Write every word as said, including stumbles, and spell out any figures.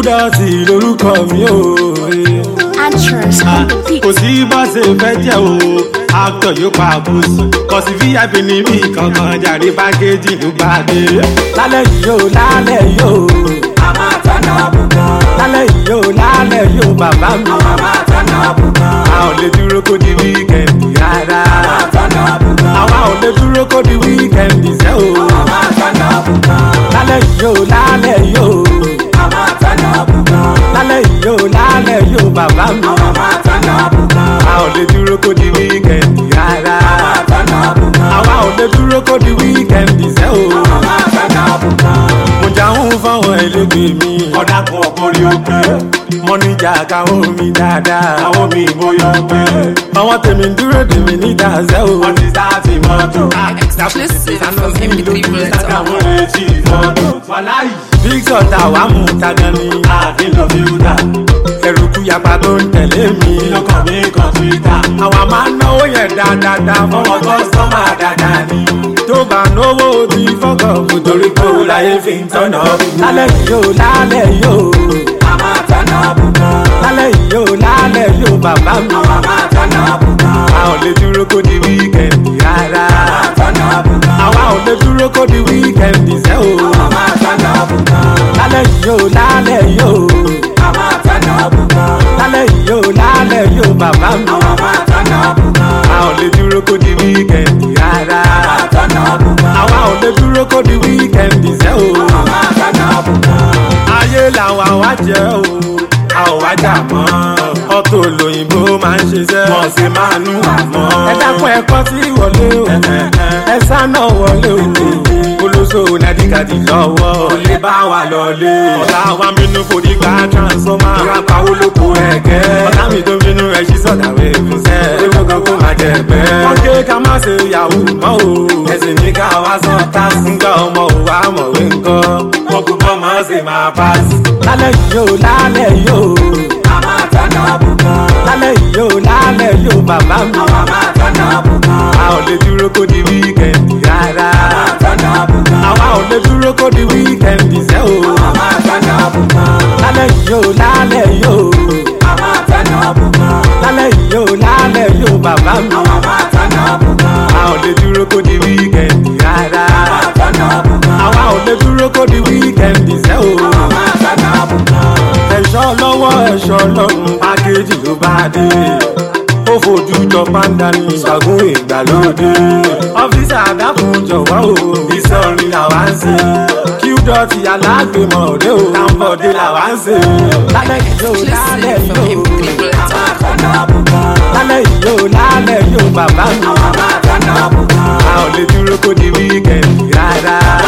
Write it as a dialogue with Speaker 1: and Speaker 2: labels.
Speaker 1: Qdotty lórúkọ mi o.
Speaker 2: Actress on the beat.
Speaker 1: Kò sí bá ṣe fẹ́ jẹ́ o, actor yóò pa àbùsù. Kò sí V I P ní mi kankan jàre pákéjì ló bá dé. Lálẹ́ yìí o, lálẹ́ yìí o. A máa tọ́nà bùkọ́. Lálẹ́ yìí o, lálẹ́ yìí o, bàbá mi. A máa tọ́nà bùkọ́. A ò lè dúró kó di wíkẹ̀ndì rárá. A máa tọ́nà bùkọ́. Àwa ò lè dúró kó di wíkẹ̀ndì sẹ́ o. A máa tọ́nà bùkọ́. Lálẹ́ yìí o, lálẹ́ yìí o. A máa tọ́nà bùkọ́. Lálẹ́ yìí o, lálẹ́ yìí o, bàbá mi. A máa tọ́nà bùkọ́. A ò lè dúró kó di wíkẹ̀ndì rárá. A máa tọ́nà bùkọ́. Àwa ò lè dúró kó di wíkẹ̀ndì sẹ́ o. A máa tọ́nà bùkọ́. Mo jáwọ́ fáwọn ẹlẹ́gbẹ́ mi. Ọ̀dà kan ọkùnrin òkè. Mo níjà káwọn mi dáadáa. Káwọn mi bóyá pé. Àwọn tèmi ń dúró dèmi ní dàzẹ́ o. Wọ́n ti sáàtì mọ́tò.
Speaker 3: Exclusive from M D three Bullets.
Speaker 1: Àwọn èjì mọ́tò. Wàláyì. Victor Tawa mú tagan ni. Àdínlọ fíúdà. Ẹ̀rùkú yapa tó ń tẹ̀lé mi. Lọ́kàn mi kan Twitter. Àwa máa ń náwó yẹn dáadáa. Fọwọ́ kọ́sọ́mà dáadáa ni. Tó bá náwó ti fọ́kàn kò torí kó láyé fi ń tọ́nà. Lálẹ́ yìí o, lálẹ́ yìí o. A máa tọ́nà bùkọ́. Lálẹ́ yìí o, lálẹ́ yìí o, bàbá mi. A máa tọ́nà bùkọ́. A ò lè dúró kó di wíkẹ̀ndì rárá. A máa tọ́nà bùkọ́. Àwa ò lè dúró kó di wíkẹ̀ndì sẹ́ o. A máa tọ́nà bùkọ́. Lálẹ́ yìí o, lálẹ́ yìí o. A máa tọ́nà bùkọ́. Lálẹ́ yìí o, lálẹ́ yìí o, bàbá mi. A máa tọ́nà bùkọ́. A ò lè dúró kó di wíkẹ̀ndì rárá. A máa tọ́nà bùkọ́. Àwa ò lè dúró kó di wíkẹ̀ndì sẹ́ o. A máa tọ́nà bùkọ́. Ayé làwọn àwa jẹ́ o, a ò wá jà mọ́. Ọ̀tọ̀ lòyìnbó máa ń ṣiṣẹ́, wọ́n sì máa nú àmọ́. Ẹ dákun ẹ̀kọ́ tí wọlé o, ẹ sáná wọlé o. Olóso nàdíkàdì lọ́wọ́, ó lè bá wa lọlé. Ọ̀tá wa bínú forí gba transformer, ìràpá olóko ẹ̀gẹ́. Ọ̀tá mi tó bínú ẹ̀ ṣí sọ̀dàwé ìfúnṣẹ́, ewu kan kó máa jẹ pẹ́. Wọ́n ké ká má ṣe yahoo mọ́ o, ẹ̀sìn ní ká wá sọ táàsì. Ńgbà ọmọ òwò àmọ̀wé ńkọ́, wọ́n kú bọ́ mọ́ sí máa pàṣẹ. Lálẹ́ yìí o, lálẹ́ yìí o. A máa tọ́nà bùkọ́. Lálẹ́ yìí o, lálẹ́ yìí o, bàbá mi. A máa tọ́nà bùkọ́. A ò lè dúró kó di wíkẹ̀ndì rárá. A máa tọ́nà bùkọ́. Àwa ò lè dúró kó di wíkẹ̀ndì sẹ́ o. A máa tọ́nà bùkọ́. Lálẹ́ yìí o, lálẹ́ yìí o. A máa tọ́nà bùkọ́. Lálẹ́ yìí o, lálẹ́ yìí o, bàbá mi. A máa tọ́nà bùkọ́. A ò lè dúró kó di wíkẹ̀ndì rárá. A máa tọ́nà bùkọ́. Àwa ò lè dúró kó di wíkẹ̀ndì sẹ́ o. A máa tọ́nà bùkọ́. Ẹ̀ṣọ́ lọ́wọ́ ẹ̀ṣọ́ lọ́rùn pákéjì ló bá dé. Ó fojú jọ pàǹdà ní ìṣàgùn ìgbàlódé. Ọ́fíìsà dákun jọ̀wọ́ o, iṣẹ́ orin làwa ń ṣe. Qdotty alágbèmọ̀ òde o, Tambode làwa ń ṣe. Lálẹ́ yìí o, lálẹ́ yìí o. A máa tọ́nà bùkọ́. Lálẹ́ yìí o, lálẹ́ yìí o, bàbá mi. A máa tọ́nà bùkọ́. A ò lè dúró kó di wíkẹ̀ndì rárá.